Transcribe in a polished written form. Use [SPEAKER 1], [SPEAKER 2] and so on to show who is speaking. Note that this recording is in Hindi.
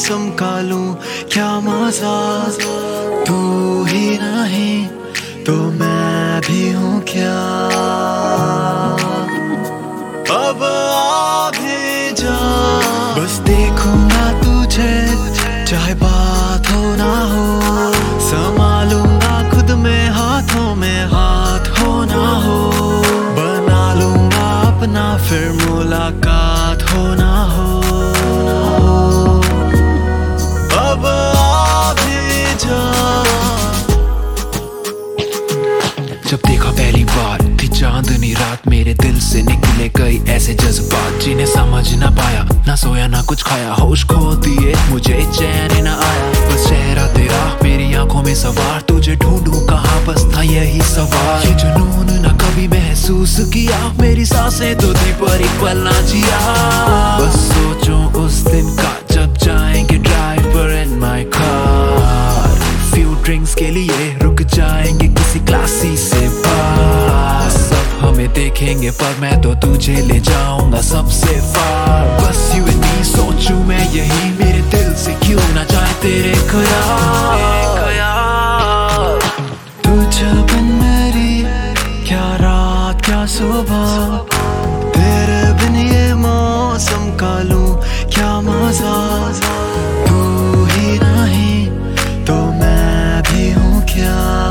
[SPEAKER 1] मौसम का लूं क्या मजा। तू ही नहीं तो मैं भी हूँ क्या। अब आ भी जा, बस देखूंगा तुझे चाहे बात हो ना हो। संभालूंगा खुद में हाथों में हाथ हो ना हो। बना लूंगा अपना फिर मुलाकात हो ना हो। अब आ भी जा।
[SPEAKER 2] जब देखा पहली बार थी चांदनी रात, मेरे दिल से निकले कई ऐसे जज्बात जिन्हें समझ ना पाया। ना सोया ना कुछ खाया, होश खो दिए मुझे चैन ना आया। बस चेहरा तेरा मेरी आंखों में सवार, तुझे ढूंढूं कहाँ बस था यही सवाल। ये जुनून ना कभी महसूस किया, मेरी सांसें तो थी पर एक पल ना जिया। बस सोचूं उस दिन का जब जाएंगे driver and my car. Few drinks के लिए रुक जाएंगे किसी क्लासी से बाहर। सब हमें देखेंगे पर मैं तो तुझे ले जाऊंगा सबसे फार। बस यू एंड मी सोचूं मैं यही, मेरे दिल से क्यों ना जाए तेरे ख्याल।
[SPEAKER 1] तुझ बिन मेरी क्या रात क्या सुबह। तेरे बिन ये मौसम का लूं क्या मजा। तू ही नहीं तो मैं भी हूँ क्या।